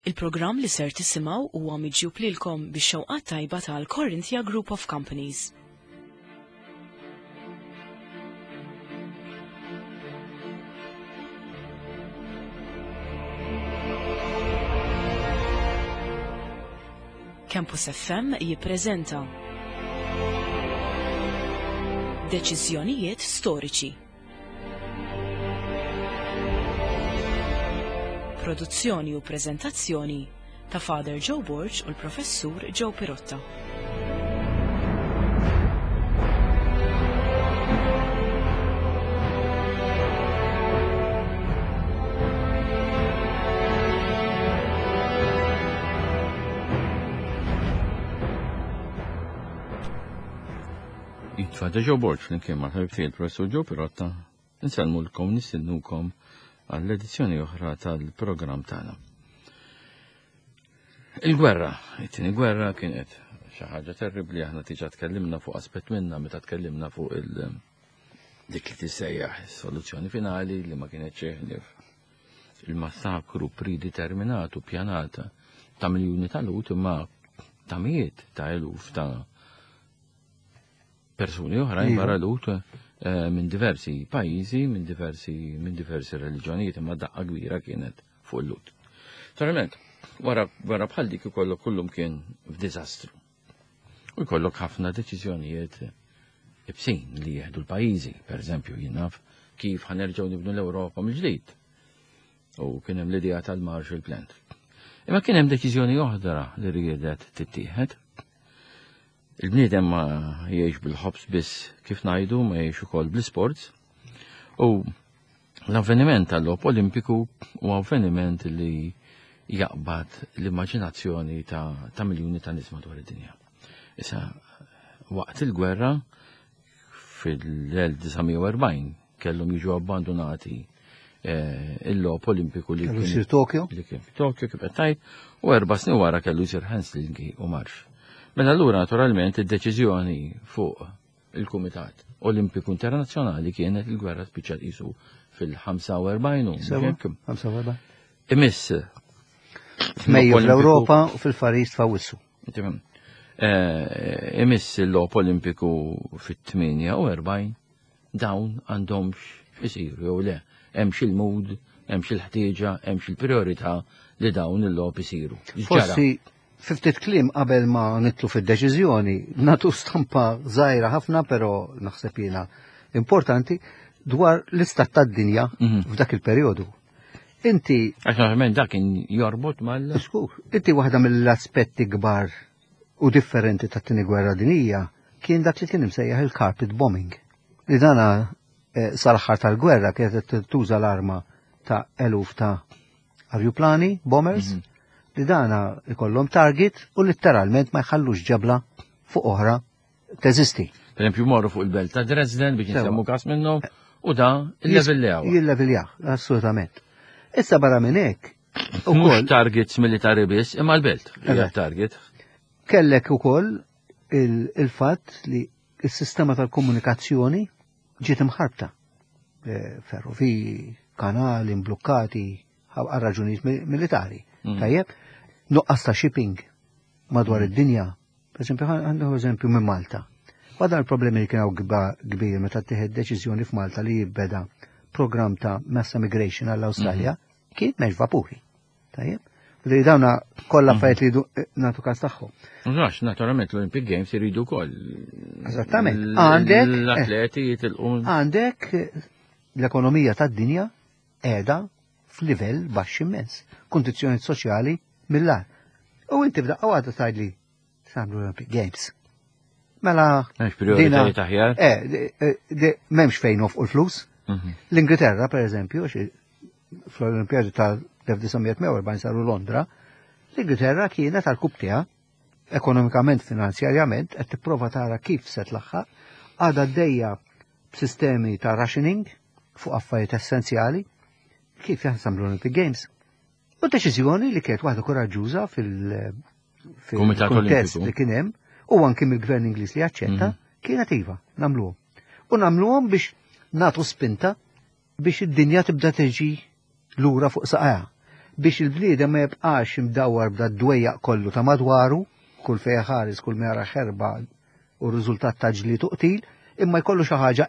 Il-programm li ser tisimgħu huwa miġjub lilkom bix-xewqat tajba tal-Corinthia Group of Companies. Campus FM jippreżenta Deċiżjonijiet storiċi. Produzzjoni u preżentazzjoni ta' Father Joe Borg u l-Professur Joe Pirotta. Father Joe Borg flimkien ma' il-Professur Joe Pirotta nisalmulkom nistennukom għall-edizzjoni oħra tal-programm tagħna. Il-gwerra, it-tieni gwerra kienet xi ħaġa terribbli aħna diġà tkellimna fuq aspett minnha meta tkellimna fuq dik li tissejjaħ is-soluzzjoni finali li ma kienetx il-massakru predeterminat u pjanata ta' miljuni ta' lut imma ta' mijiet ta' eluf ta' persuni oħrajn barra lut minn diversi pajjiżi, minn diversi reliġjonijiet imma daqqa kbira kienet fuq il-lut. Naturalment, wara bħal dik ikollok kullum kien f'diżastru. U jkollok ħafna deċiżjonijiet ibsin li jieħdu l-pajjiżi, pereżempju jien naf kif ħanerġgħu nibnu l-Ewropa mill-ġdid. U kien hemm l-idea tal-Marshall Plan. Imma kien hemm deċiżjoni oħra li riedet tittieħed. Il-bniedem ma jgħix bil-ħobs biss kif ngħidu ma jgħix ukoll bl-isports. U l-avveniment tal-logħob Olimpiku huwa avveniment li jaqbad l-immaġinazzjoni ta' miljuni ta' nies madwar id-dinja. Issa waqt il-gwerra fil-1940 kellhom jiġu abbandonati il-logħob Olimpiku li kien jsir Tokyo. Li kien Tokyo kif qed tgħid u 4 snin wara kellu jsir Helsinki u Marsh. Mela allura naturalment id-deċiżjoni fuq il-Kumitat Olimpiku Internazzjonali kienet il-gwerra spiċċa qisu fil-45 45. Imiss F'Mejju fl-Ewropa u fil-Faris f'Awwissu. Imiss il-logħob Olimpiku fit-48 dawn għandhomx isiru jew le. Hemmx il-mood, hemmx il-ħtieġa, hemmx il-priorità li dawn il-logħob isiru. Forsi ftit kliem qabel ma nitlu fid-deċiżjoni, nagħtu stampa żgħira ħafna però naħseb jiena importanti dwar l-istat tad-dinja f'dak il-perjodu. Inti għaxament dak jorbot Skur, inti waħda mill-aspetti kbar u differenti tat-tieni gwerra dinjija kien dak li kien imsejjaħ il-carpet bombing. Li dana sal-aħħar tal-gwerra kienet tuża l-arma ta' eluf ta' arjuplani, bombers, li dana ikollhom target u letteralment ma jħallux ġabla fuq oħra teżisti. Per esempio morru fuq il-belt ta' Dresden biex jisemmu kas minnhom u da il-leveljaw. Jilleveljaw, assolutament. Issa barra minn hekk mhux targets militari biss imma l-belt target. Kellek ukoll il-fatt li s-sistema tal-komunikazzjoni ġiet imħarbta. Ferroviji, kanali mblukkati għal raġunijiet militari. Tajjeb, nuqqas ta' shipping madwar id-dinja. Per esempio, għandu eżempju minn Malta. Għadha l-problemi li kienu kbir meta tieħed deċiżjoni f'Malta li jibbeda program ta' mass migration għall-Awstralja kien m'hemmx vapuri. Tajjeb? Li dawna kollha affarijiet li nagħtu każ tagħhom. Mhux naturalment l-Olympic Games iridu wkoll. Eżattament. L-atleti jitilqu. Għandek l-ekonomija tad-dinja qiegħda f'livell baxx immens, kundizzjoni soċjali mill-ar. U inti f'daqqa għadha tgħidli tagħmlu Olympic Games. Mela dina taħjar? M'hemmx fejn nofqu l-flus. L-Ingilterra, pereżempju, fl-Olimpjadi tal-1940 saru Londra, l-Ingilterra kienet għall-kub tiegħha ekonomikament, finanzjarjament, qed tipprova tara kif se tlaħħaq għadha għaddejja b'sistemi ta' rationing fuq affarijiet essenzjali kif jaħsam l-Olympic Games. U deċiżjoni li kienet waħda koraġġuża fil-kontest li kien hemm u anke mill-Gvern Ingliż li jaċċetta kienet iva nagħmluhom. U nagħmluhom biex nagħtu spinta biex id-dinja tibda tiġi lura fuq saqajha. biex il-bliedem ma jibqax imdawwar b'da d-dwejjaq kollu ta' madwaru, kull fejn ħares, kull mera ħerba u r-riżultat ta' ġlied u qtil, imma jkollu xi ħaġa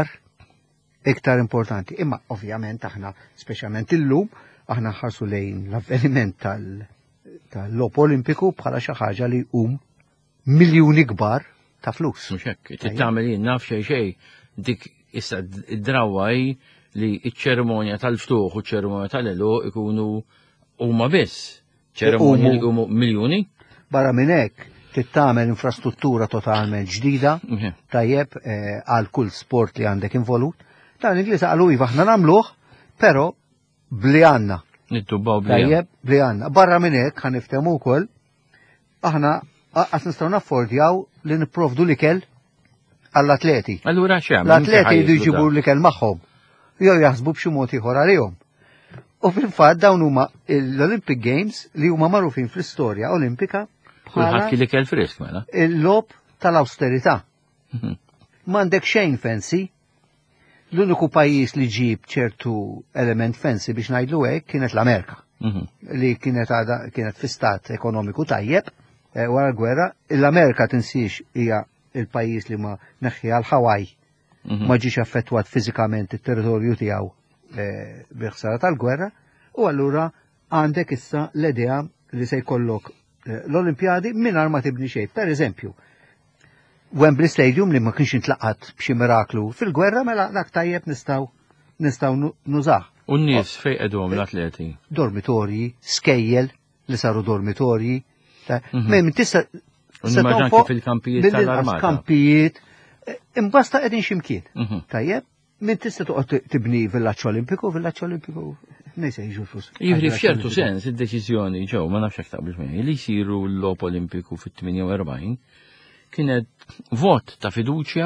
iktar importanti. Imma ovvjament aħna, speċjalment illum, aħna ħarsu lejn l-avveniment tal-lop Olimpiku bħala xi ħaġa li miljuni kbar ta' flus. Mhux hekk, titgħamel jien naf xejn dik issa id-drawaj li ċ-ċerimonja tal-ftuħ u ċ-ċerimonja tal-elu ikunu huma biss. ċerimonja li huma miljuni? Barra minn hekk titgħamel infrastruttura totalment ġdida, tajjeb għal kull sport li għandek involut. Tal-Ingliż qalu iva aħna nagħmluh, però bli għandna. Nittubbaw bli. Tajjeb bli għandna. Barra minn hekk ħaniftehmu wkoll aħna qas nistgħu naffordjaw li nipprovdu l-ikel għall-atleti. Allura x'hemm? L-atleti jdu jġibu l-ikel magħhom. Jew jaħsbu b'xi mod ieħor għalihom. U fil-fatt dawn huma l-Olympic Games li huma magħrufin fl-istorja Olimpika bħala l-ikel frisk mela. Il-lob tal-austerità. M'għandek xejn fancy. L-uniku pajjiż li ġib ċertu element fancy biex ngħidlu hekk kienet l-Amerika. Li kienet fi stat ekonomiku tajjeb wara l-gwerra. L-Amerika tinsiex hija il-pajjiż li ma neħħi għal Hawaii ma ġiex affettwat fiżikament it-territorju tiegħu bil-ħsara tal-gwerra, u allura għandek issa l-idea li se jkollok l-Olimpjadi mingħajr ma tibni xejn. Per eżempju, Wembley Stadium li ma kienx intlaqat b'xi miraklu fil-gwerra mela dak tajjeb nistgħu nużah. U n-nies fejn qegħduhom l-atleti? Dormitorji, skejjel li saru dormitorji. Minn tista' fil-kampijiet tal-armata. Kampijiet, imbasta qegħdin x'imkien. Tajjeb, min tista' toqgħod tibni villaġġ Olimpiku, nejse jiġu flus. Jifri f'ċertu sens id-deċiżjoni ġew ma nafx hekk taqbel miegħi li jsiru l-logħob Olimpiku fit-48 kienet vot ta' fiduċja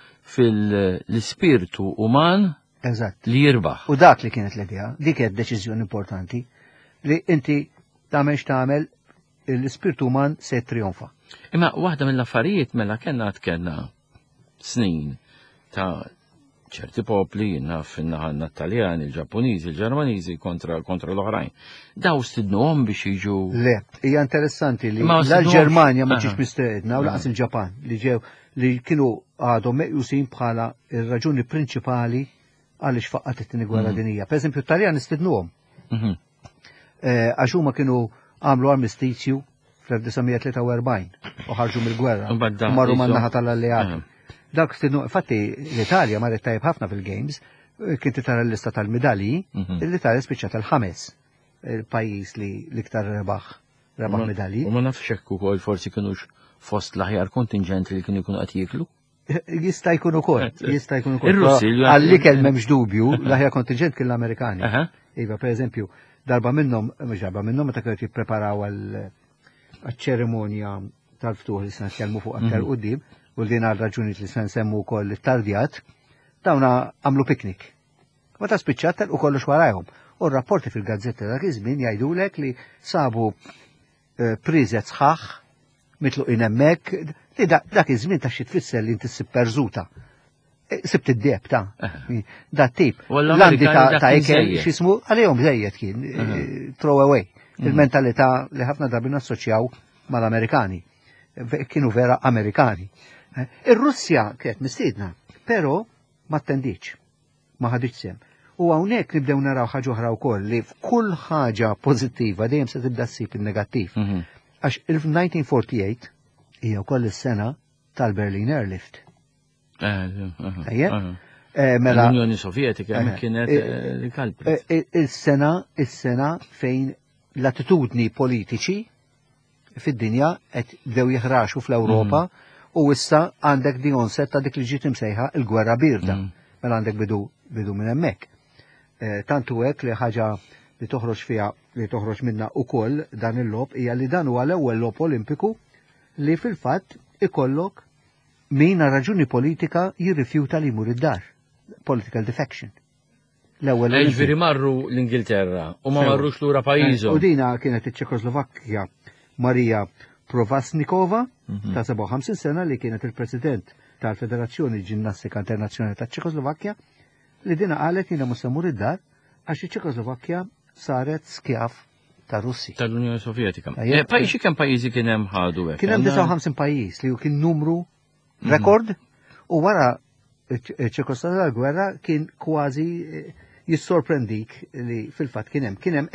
fil-ispirtu uman li jirbaħ. U dak li kienet l-idea, dik kienet deċiżjoni importanti li inti tagħmel x'tagħmel l-ispirtu uman se trionfa. Imma waħda mill-affarijiet mela kellna snin ta' ċerti popli naf in-naħa Taljani, il-Ġappuniżi, il-Ġermaniżi kontra l-oħrajn. Daw stidnuhom biex jiġu. Le, hija interessanti li l-Ġermanja ma ġiex mistedna u laqas il-Ġapan li ġew li kienu għadhom meqjusin bħala ir-raġuni prinċipali għaliex faqqat it-tieni gwerra dinija. Pereżempju t-Taljani stidnuhom. Għax huma kienu għamlu armistizju fl-1943 u ħarġu mill-gwerra u marru man-naħa tal-Alleati. Dak stidnu, infatti l-Italja marret tajjeb ħafna fil-Games, kien tara l-lista tal-medalji, l-Italja spiċċat tal-5 il-pajjiż li iktar rebaħ medalji. U ma nafx hekk ukoll forsi kienux fost l-aħjar kontingenti li kienu jkunu qed jieklu? Jista' jkun ukoll. Għall-ikel m'hemmx dubju, l-aħjar kontingent kien l-Amerikani. Iva, pereżempju, darba minnhom meta kienu jippreparaw għall-ċerimonja tal-ftuħ li se nitkellmu fuq aktar quddiem, u din għal raġuni li se nsemmu wkoll it-tardjat, dawna għamlu piknik. Ma ta' spiċċat u kollox warajhom. U r-rapporti fil-gazzetta dak iż-żmien jgħidulek li sabu priżet sħaħ mitluqin hemmhekk li dak iż-żmien ta' xi tfisser li inti ssib perżuta. Sibt id-deb ta' da tip. L-għandi ta' ikel x'ismu għalihom żejjed kien throw away. Il-mentalità li ħafna drabi nassoċjaw mal-Amerikani. Kienu vera Amerikani. Ir-Russja kienet mistiedna, però ma attendiċ, ma ħadiċ sem. U hawnhekk nibdew naraw ħaġa oħra wkoll li f'kull ħaġa pożittiva dejjem se tibda ssib in-negattiv. Għax il-1948 hija wkoll is-sena tal-Berlin Airlift. Mela l-Unjoni Sovjetika kienet il-kalprit. Is-sena fejn l-attitudni politiċi fid-dinja qed bdew jeħraxu fl-Ewropa u issa għandek di onset ta' dik li ġiet imsejħa il-gwerra birda. Mela għandek bidu minn hemmhekk. Tantu hekk li ħaġa li toħroġ fiha li toħroġ minna wkoll dan il-lob hija li dan huwa l-ewwel lob Olimpiku li fil-fatt ikollok min raġuni politika jirrifjuta li jmur id-dar. Political defection. L-ewwel ġifieri marru l-Ingilterra u ma marrux lura pajjiżhom. U dina kienet iċ-Ċekoslovakkja Marija Provasnikova ta' 57 sena li kienet il-President tal-Federazzjoni Ġinnastika Internazzjonali ta' Ċekoslovakkja li dina qalet jiena mhux se mmur id-dar għax iċ-Ċekoslovakkja saret skjaf ta' Russi. Tal-Unjoni Sovjetika. Ajja. Kemm pajjiżi kien hemm ħadu hekk? Kien hemm 59 pajjiż li kien numru rekord u wara ċ-ċirkostanza tal-gwerra kien kważi jissorprendik li fil-fatt kien hemm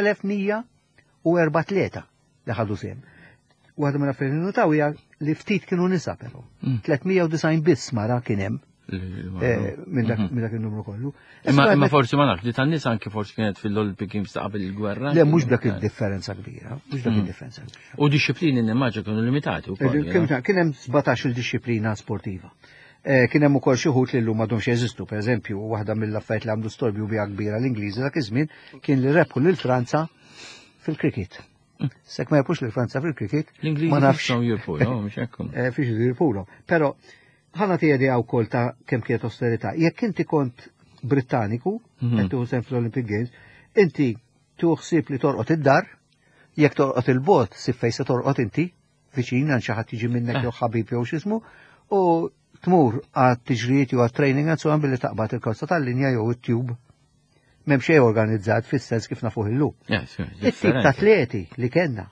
4104 li ħadu sehem. Waħda minn affarijiet nutaw hija li ftit kienu nisa però. 390 biss mara kien hemm minn dak il-numru kollu. Imma forsi ma nafx li tan-nies anke forsi kienet fil-Olympic Games ta' qabel il-gwerra. Le mhux dak id-differenza kbira, U disciplini nimmaġa kienu limitati wkoll. Kien hemm 17 il-disciplina sportiva. Kien hemm ukoll xi wħud li llum m'għadhomx jeżistu, pereżempju, waħda mill-affarijiet li għamlu storbju biha kbira l-Ingliżi dak iż-żmien kien li rebħu lil Franza fil-kriket. Sekk ma jepux lil Franza fil-kriket, ma nafx. Mhux hekk. Fiex jirpulhom. Però ħana tiegħi wkoll ta' kemm kienet austerità. Jekk inti kont Brittaniku, qed tuħu sehem fl-Olympic Games, inti tuħsib li torqod id-dar, jekk torqod il-bot, sib fejn se torqod inti, viċin għal xi ħadd jiġi minnek jew ħabib jew x'ismu, u tmur għat tiġrijiet jew għat-training għal suqan billi taqbad il-korsa tal-linja jew it-tube. M'hemm xejn organizzat fis-sens kif nafuh illum. It-tip ta' atleti li kellna.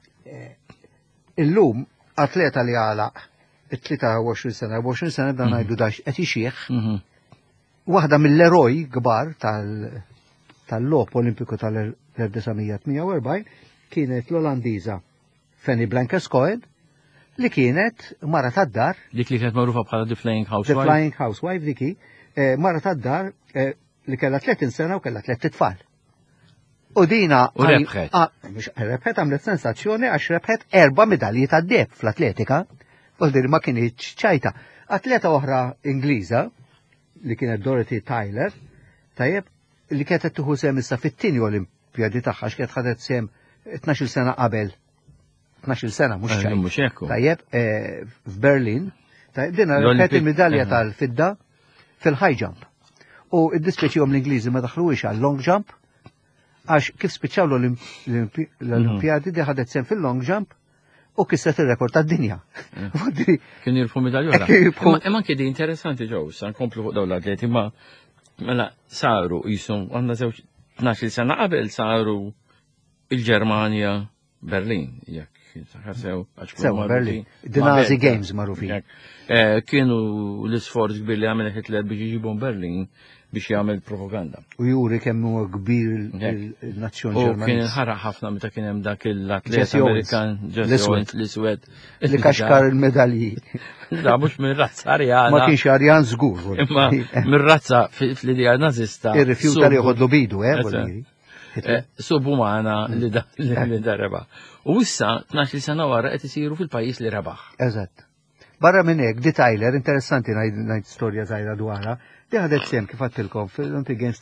Illum atleta li għalaq it-23 sena, 24 sena dan ngħidu dax qed ixieħ. Waħda mill-eroj kbar tal-logħob Olimpiku tal-1948 kienet l-Olandiża Fanny Blankers-Koen li kienet mara tad-dar. Dik li kienet magħrufa bħala The Flying Housewife. The Flying Housewife diki, mara tad-dar li kellha 30 sena u kellha 3 tfal. U dina rebħet. Rebħet għamlet sensazzjoni għax rebħet 4 medalji tad-deb fl-atletika. U dir ma kienx ċajta. Atleta oħra Ingliża li kienet Dorothy Tyler, tajjeb li kienet tuħu sehem issa fit-tieni Olimpjadi tagħha x'kienet ħadet sehem 12 sena qabel. 12 sena mhux ċajta. Tajjeb f'Berlin, tajjeb dina rebħet il-medalja tal-fidda fil-high jump. U id-dispjaċihom l-Ingliżi ma daħluwix għal-long jump għax kif spiċċaw l-Olimpjadi di ħadet sehem fil-long jump u kisset il-rekord tad-dinja. Kien jirfu medalja. Imma kien interessanti ġew, sa nkomplu fuq dawn l-atleti ma mela saru jisum għandna żewġ 12 sena qabel saru il-Ġermanja Berlin, jekk ħarsew Sew Berlin. The Games magħrufin. Kienu l-isforz kbir li għamel Hitler biex jġibhom Berlin biex jagħmel propaganda. U juri kemm huwa kbir il-nazzjon Ġermaniż. U kien ħaraq ħafna meta kien hemm dak l-atlet Amerikan l-iswed. Li kaxkar il-medalji. Da mhux mir-razza Arjana. Ma kienx Arjan żgur. Imma mir-razza fl-idea nażista. Irrifjuta li jħodlu bidu, Subu maħna li darreba. U issa 12 sena wara qed isiru fil-pajjiż li rebaħ. Eżatt. Barra minn hekk, di Tyler, interessanti ngħid storja żgħira dwarha, di ħadet sehem kif għattilkom fil-Olympic Games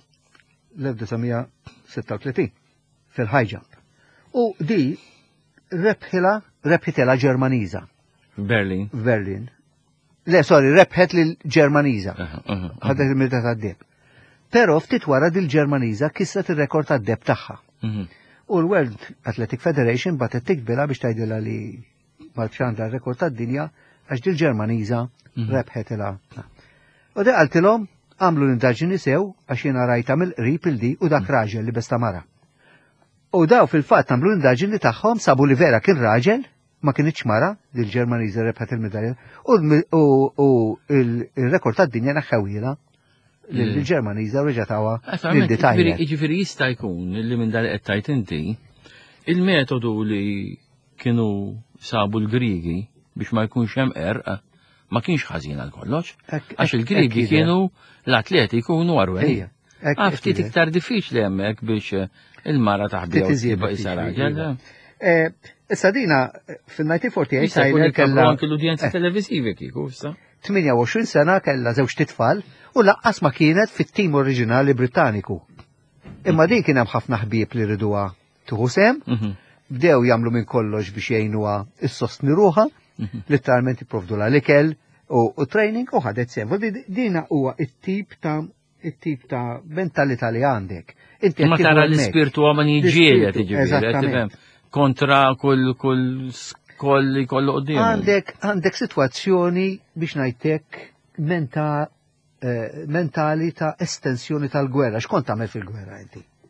tal-1936 fil-high jump. U di rebħitela Ġermaniża. Berlin. Le, sorry, rebħet lil Ġermaniża. Ħadet il-medalja tad-deb. Però ftit wara dil-Ġermaniża kisset ir-rekord tad-deb tagħha. U l-World Athletic Federation batet tikbilha biex tgħidilha li marċandha r-rekord tad-dinja għax dil-Ġermaniża rebħetilha. U da għaltilhom għamlu l-indaġini sew għax jiena rajta mill-qrib il-di u dak raġel li besta mara. U daw fil-fatt għamlu l-indaġini tagħhom sabu li vera kien raġel ma kienx mara dil-Ġermaniża rebħet il-medalja u il-rekord tad-dinja naħħawila l-Ġermaniża reġatawa lil-detajl. Jiġifieri jista' jkun li minn dan qed tajt inti il-metodu li kienu sabu l-Griegi biex ma jkunx hemm erq ma kienx ħażin għal kollox. Għax il-Griegi kienu l-atleti jkunu arweli. Ftit iktar diffiċli hemmhekk biex il-mara taħbija tibqa' isa raġel. Issa dina fil-1948 Tyler kellha anke l-udjenzi televiżivi kieku issa. 28 sena kellha żewġ titfal u laqqas ma kienet fit-tim oriġinali Brittaniku. Imma din kien hemm ħafna ħbieb li riduha tuħu sehem, bdew jagħmlu minn kollox biex jgħinuha issostni ruħha, letteralment jipprovdu l-ikel u training u ħadet sehem. Dina huwa it-tip ta' mentalità li għandek. Ma tara l-ispirtu għaman jiġieled jiġifieri kontra kull kolli kollu qoddim. Għandek situazzjoni biex ngħidlek mentali ta' estensjoni tal-gwerra. X'kont tagħmel fil-gwerra inti?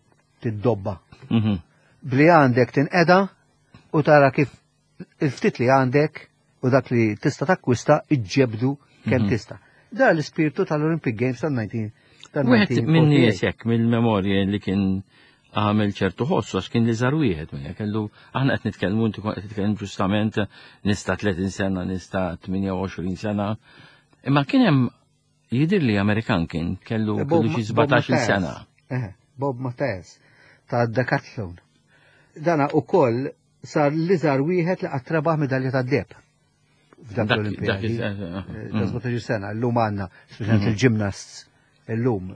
tiddobba. Bli għandek tinqeda u tara kif il-ftit li għandek u dak li tista' takkwista iġġebdu kemm tista'. Da l-ispirtu tal-Olympic Games tal-1948. Wieħed minn nies hekk mill-memorja li kien għamel ċertu ħossu għax kien li żar wieħed minn kellu aħna qed nitkellmu inti qed titkellem ġustament nista' 30 sena, nista' 28 sena. Imma kien hemm jidir li Amerikan kien kellu xi 17 sena. Bob Mathias ta' Decathlon. Dana ukoll sar li żar wieħed li qatt rebaħ medalja tad-deb. F'dak l-Olimpijadi. 17 sena, llum għandna, speċjalment il-gymnasts illum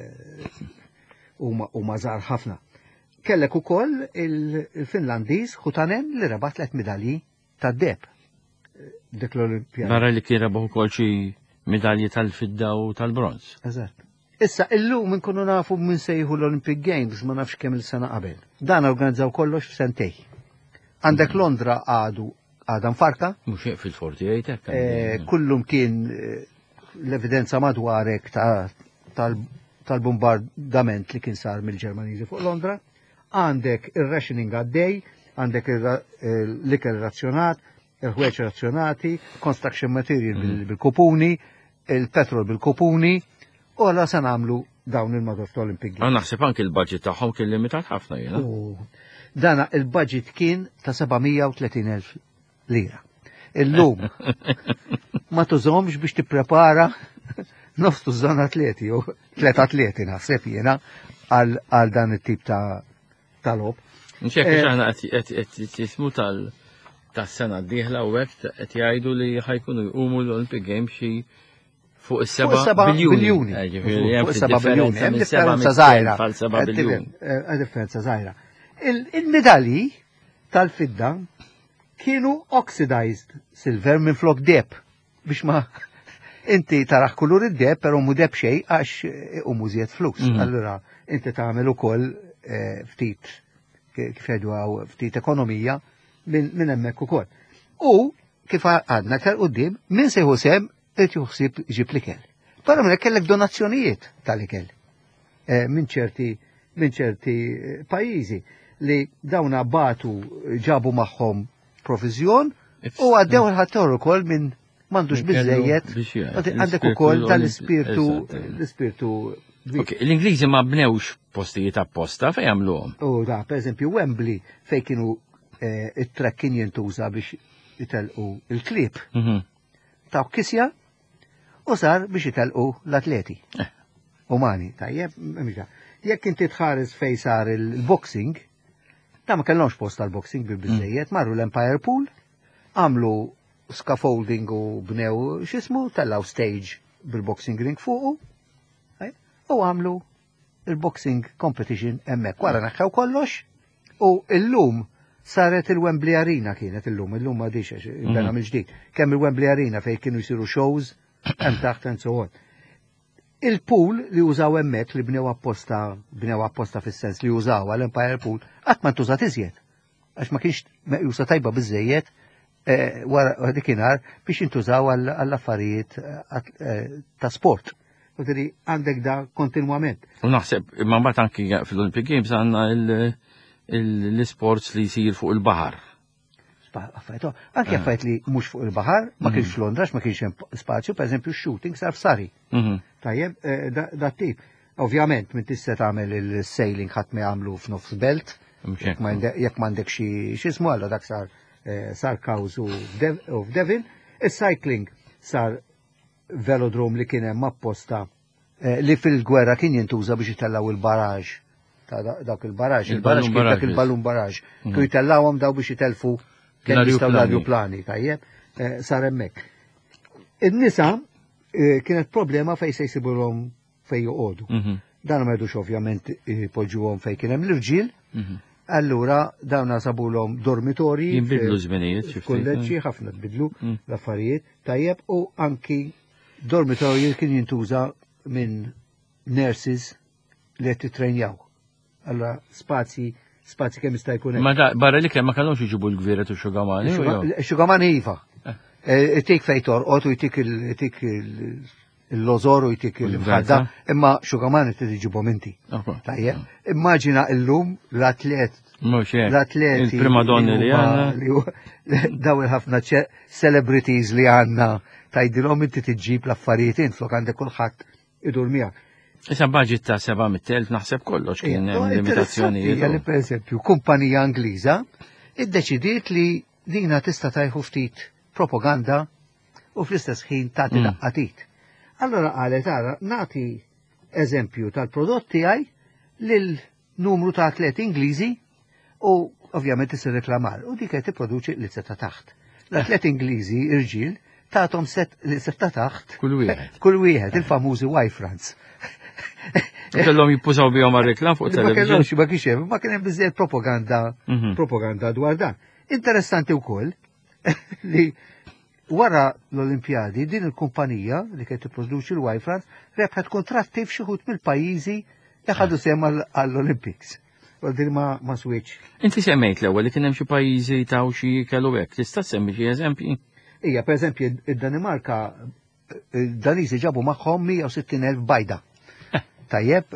huma żgħar ħafna. Kellek ukoll il-Finlandiż Hutanen li rebaħ 3 medalji tad-deb. Dik l-Olimpijadi. Mara li kien rebaħ ukoll xi medalji tal-fidda u tal-bronz. Eżatt. Issa, illum nkunu nafu minn sejħu l-Olympic Games ma nafx kemm il-sena qabel. Dan organizzaw kollox f'sentej. Għandek Londra għada mfarka. Mhux fil-48 hekk. Kullum kien l-evidenza madwarek tal-bombardament li kien sar mill-Ġermaniżi fuq Londra. Għandek ir-rationing għaddej, għandek l-ikel razzjonat, il-ħweċ razzjonati, construction material bil-kupuni, il-petrol bil-kupuni, u għalla se nagħmlu dawn il-Mador Olympic Games. Naħseb anke il-budget tagħhom kien limitat ħafna jiena. Dana il-budget kien ta' 730,000 lira. Illum ma tużhomx biex tipprepara nofs tużżon atleti u 3 atleti naħseb jiena għal dan it-tip ta' lob. Nxekk aħna qed jismu tas-sena d-dieħla u hekk qed jgħidu li ħajkunu jqumu l-Olympic Games xi fuq is-7 biljuni. Fuq 7 biljuni. Hemm differenza żgħira. Differenza żgħira. Il-medalji tal-fidda kienu oxidized silver minn flok deb biex ma inti taraħ kulur id-deb però mu deb xejn għax mużiet flus. Allura inti tagħmel ukoll ftit kif jgħidu ftit ekonomija minn hemmhekk ukoll. U kif għadna aktar quddiem min se jħosem qed juħsib ġib l-ikel. Però minn kellek donazzjonijiet tal-ikel minn ċerti pajjiżi li dawna batu ġabu magħhom provizjon u għaddew il-ħattor ukoll minn m'għandux biżejjed għandek ukoll dan l-ispirtu. L-Ingliżi ma bnewx postijiet apposta fejn jagħmluhom. U da, pereżempju Wembley fejn kienu it-trekk kien jintuża biex itelqu il-klieb. Ta' kisja u sar biex itelqu l-atleti. Umani, tajjeb, jekk inti tħares fej sar il-boxing, ta' ma kellhomx post tal-boxing bil-biżejjed, marru l-Empire Pool, għamlu scaffolding u bnew x'ismu, tellaw stage bil-boxing ring fuqu, u għamlu il-boxing competition hemmhekk. Wara naħħew kollox u illum saret il-Wembley Arena kienet illum ma diċ bena mill-ġdid. Kemm il-Wembley Arena fejn kienu jsiru shows hemm taħt and so on. Il-pool li użaw hemmhekk li bnew apposta fis-sens li użaw għall-Empire Pool qatt ma ntużat iżjed. Għax ma kienx meqjusa tajba biżejjed wara dikinhar biex jintużaw għall-affarijiet ta' sport. Għadri għandek da kontinwament. U naħseb, imma mbagħad anki fil-Olympic Games għandna l-sports li jsir fuq il-baħar. Anke affajt li mhux fuq il-baħar, ma kienx f'Londra, ma kienx hemm spazju, pereżempju shooting sar f'Sari. Tajjeb, da tip. Ovvjament, minn tista' tagħmel il-sailing ħadd ma jagħmlu f'nofs belt, jekk m'għandek xi ismu għalla dak sar Cowes u f'Devin. Is-cycling sar velodrom li kien hemm apposta li fil-gwerra kien jintuża biex jitellaw il-baraġ. Dak il-baraġ, dak il-ballun baraġ. Kienu jitellawhom daw biex jitelfu kemm jistgħu l-ajruplani, tajjeb, sar hemmhekk. In-nisa kienet problema fejn se jsibulhom fejn joqogħdu. Dan ma jgħidux ovvjament ipoġġuhom fejn kien hemm l-irġiel. Allura dawn sabulhom dormitorji. Jinbidlu żminijiet xi kulleġġi ħafna tbidlu l-affarijiet, tajjeb u anki dormitorji kien jintuża minn nurses li qed titrejnjaw. Allora spazji kemm jista' jkun hemm. Ma barra li kemm ma kellhomx iġibu l-gvieret u xugamani. Xugamani iva. Itik fejn torqod u jtik il-lożor u jtik il-mħadda, imma xugaman t-tiġibom inti. Tajjeb, immaġina illum l-atlet. L-atleti. Il-primadonni li għanna. Daw ħafna celebrities li għanna tajdilom inti tiġġib l-affarijiet int flok għandek kulħadd idur miegħek. Issa budget ta' 700,000 naħseb kollox kien limitazzjonijiet. Li per eżempju kumpanija Angliża iddeċidiet li dina tista' tajħu ftit propaganda u fl-istess ħin tagħti daqqatit. Allora qalet ara nagħti eżempju tal-prodotti tiegħi lil numru ta' atleti Ingliżi u ovvjament isir reklamar u dik qed tipproduċi li seta' taħt. L-atleti Ingliżi irġiel tagħthom set li seta' taħt kull wieħed il-famużi Y-France. Kellhom jippużaw bihom għar-reklam fuq television. Ma kien hemm biżżejjed propaganda dwar dan. Interessanti wkoll li wara l-Olimpjadi din il-kumpanija li kienet tipproduċi l-Y-France rebħet kontratti f'xi ħud mill-pajjiżi li ħadu sehem għall-Olympics. Din ma switch. Inti semmejt l-ewwel li kien hemm xi pajjiżi taw xi kellu hekk, tista' semmi xi eżempji? Ija, pereżempju id-Danimarka id-Daniżi ġabu magħhom 160,000 bajda. Tajjeb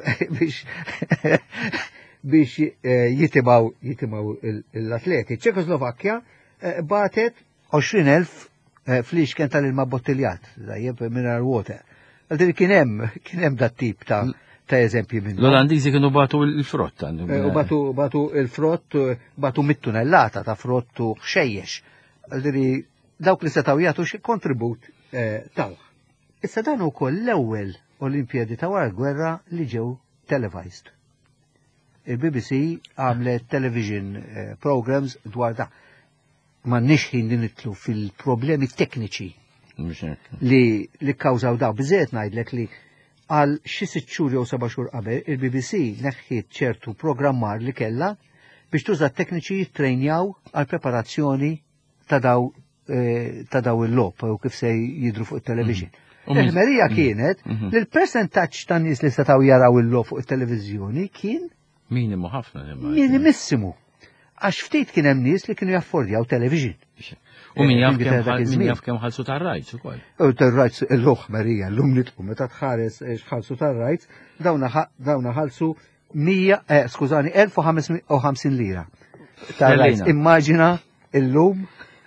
biex jitimaw l-atleti. Ċekoslovakkja batet 20,000 fliexken tal-ilma bottiljat, tajjeb mineral water. Għaldiri kien hemm dat tip ta' eżempji minnu. L-Olandiżi kienu batu l-frott. Batu il-frott, batu mit-tunellata ta' frott u xejjex. Għaldiri dawk li setaw jagħtu xi kontribut taw. Issa dan ukoll l-ewwel Olimpjadi ta' wara l-gwerra li ġew televised. Il-BBC għamlet television programs dwar da. Ma nixħin li nitlu fil-problemi tekniċi li kkawżaw daw. Biżejjed ngħidlek li għal xi 6 xhur jew 7 xhur qabel il-BBC neħħiet ċertu programmar li kellha biex tuża tekniċi jittrejnjaw għal preparazzjoni ta' daw il-lob u kif se jidru fuq it-television. Il-ħmerija kienet li l-percentaġġ ta' nies li setgħu jaraw il-lob fuq it-televiżjoni kien minimu ħafna. Minimissimu. Għax ftit kien hemm nies li kienu jaffordjaw television. U min jaf kemm ħalsu tar-rajts ukoll. Tar-rajts l-ħmerija l-lum nitqu meta tħares x'ħalsu tar-rajts dawna ħalsu 1550 lira. Tar-rajts immaġina illum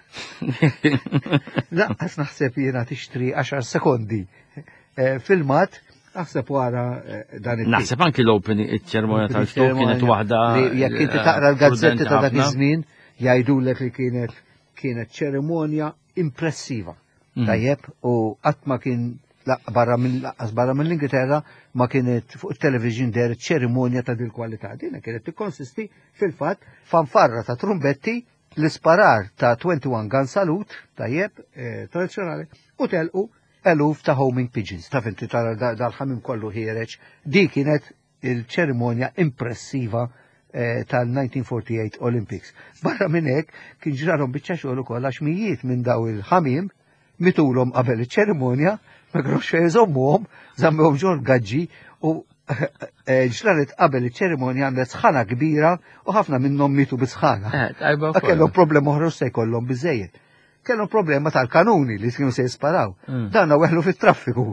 Laqqas naħseb jiena tixtri 10 sekondi filmat naħseb wara dan naħseb anki l-opening iċ-ċermonja tal-ftuħ kienet waħda. Jekk inti taqra l-gazzetti ta' dak iż-żmien jgħidulek li kienet ċerimonja impressiva. Tajjeb u qatt ma kien barra mill-Ingilterra ma kienet fuq it-television der ċerimonja ta' dil kwalità. Din kienet tikkonsisti fil-fatt fanfarra ta' trumbetti l-isparar ta' 21 gun salut, tajjeb, tradizjonali, u telqu eluf ta' homing pigeons. Ta' finti dal-ħamim kollu ħireċ. Di kienet il-ċerimonja impressiva tal-1948 Olympics. Barra minn hekk kien ġrarhom biċċa xogħol ukoll għax mijiet minn daw il-ħamim mitulhom qabel iċ-ċerimonja ma kienux fejn iżommuhom, żammehom ġol gaġġi u ġraret qabel iċ-ċerimonja għandha sħana kbira u ħafna minnhom mitu bisħana. Kellhom problema oħra se jkollhom biżejjed. Kellhom problema tal-kanuni li kienu se jisparaw. Dan weħlu fit-traffiku.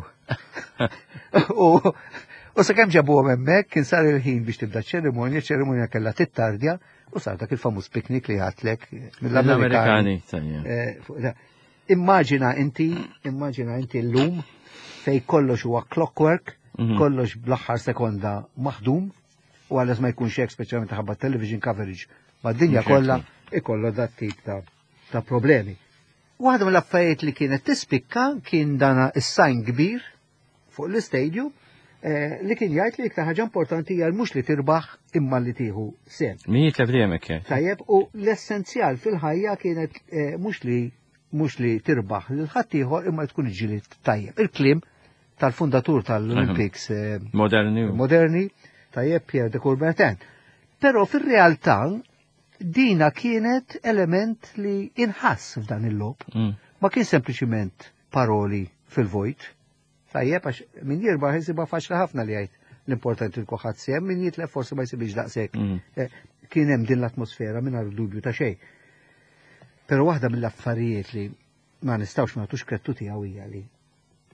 U sakemm ġabuhom hemmhekk kien sar il-ħin biex tibda ċ-ċerimonja kellha tittardja u sar dak il-famuż piknik li għatlek mill-Amerikani. Immaġina inti llum fej kollox huwa clockwork, kollox bl-aħħar sekonda maħdum u għalles ma jkunx hekk speċjalment ħabba television coverage mad-dinja kollha ikollha dat tip ta' problemi. Waħda mill-affarijiet li kienet tispikka kien dana is-sajn kbir fuq l-istadium li kien jgħid li iktar ħaġa importanti hija mhux li tirbaħ imma li tieħu sem. Min jitlef li hemmhekk. Tajjeb u l-essenzjal fil-ħajja kienet mhux li tirbaħ lil ħadd ieħor imma tkun iġġieled tajjeb. Il-kliem tal-fundatur tal-Olympics moderni tajjeb Pierre de Coubertin. Però fir-realtà dina kienet element li inħass f'dan il-lob. Ma kien sempliċiment paroli fil-vojt. Tajjeb għax min jirbaħ jisiba faċli ħafna li jgħid l-importanti l-kuħat sem, min jitlef forsi ma jsibix daqshekk. Kien hemm din l-atmosfera mingħajr dubju ta' xejn. Però waħda mill-affarijiet li ma nistgħux nagħtux kredtu tiegħu hija li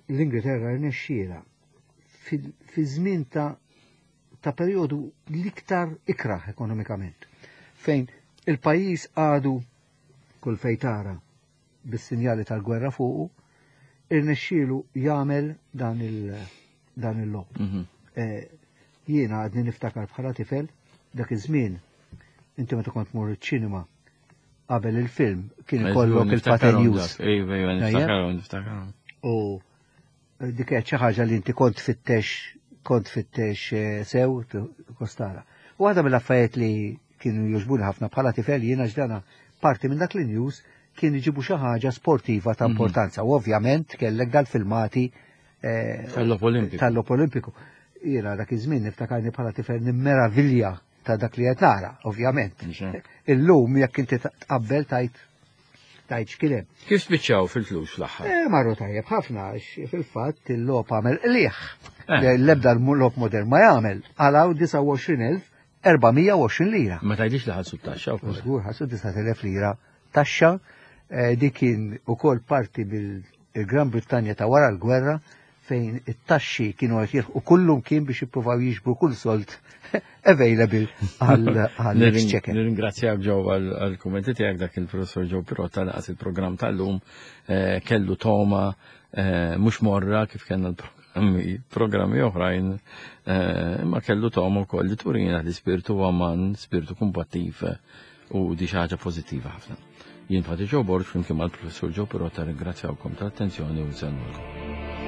l-Ingilterra rnexxiela fi żmien ta' perjodu l-iktar ikraħ ekonomikament, fejn il-pajjiż għadu kull fejtara bis-sinjali tal-gwerra fuqu, irnexxielu jagħmel dan il-lob. Jiena għadni niftakar bħala tifel dak iż-żmien inti meta kont tmur iċ-ċinema qabel il-film kien ikollok il-Patel News. Niftakarhom. U dik hija xi ħaġa li inti kont fittex sew kostara. U għadha mill-affarijiet li kienu jogħġbuni ħafna bħala tifel jiena ġdana parti minn dak il-news kien iġibu xi ħaġa sportiva ta' importanza. U ovvjament kellek dal-filmati tal-Olimpiku. Jiena dak iż-żmien niftakarni bħala tifel nimmeravilja ta' dak li qed nara, ovvjament. Illum jekk inti tqabbel tajt x'kien. Kif spiċċaw fil-flus l-aħħar? Marru tajjeb ħafna fil-fatt il-logħob għamel liħ. L-ebda l-logħob modern ma jagħmel għalaw 29,420 lira. Ma tgħidix li ħassu t-taxxa wkoll. Żgur ħassu 9,000 lira taxxa. Dik kien ukoll parti bil-Gran Brittanja ta' wara l-gwerra fejn it-taxxi kienu qed jilħqu kullum kien biex jippruvaw jiġbru kull solt available għall-exchequer. Nirringrazzjak ġew għall-kummenti tiegħek dak il-Professor Joe Pirotta laqas il-programm tal-lum kellu toma mhux morra kif kellna l-programmi oħrajn imma kellu toma wkoll li turina li spiritu għaman, spiritu kompattiv u di xi ħaġa pożittiva ħafna. Jien Fadi Joe Borg flimkien mal-Professor Joe Pirotta ringrazzjawkom tal-attenzjoni u nsellmulkom.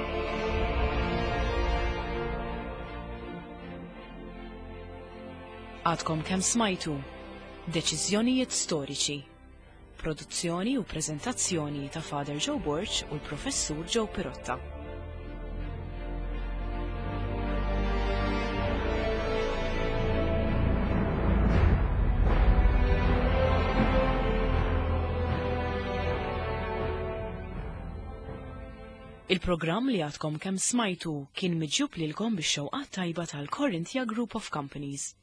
Għadkom kemm smajtu deċiżjonijiet storiċi, produzzjoni u preżentazzjoni ta' Father Joe Borg u l-Professur Joe Pirotta. Il-programm li għadkom kemm smajtu kien miġjub lilkom bix-xewqat tajba tal-Corinthia Group of Companies.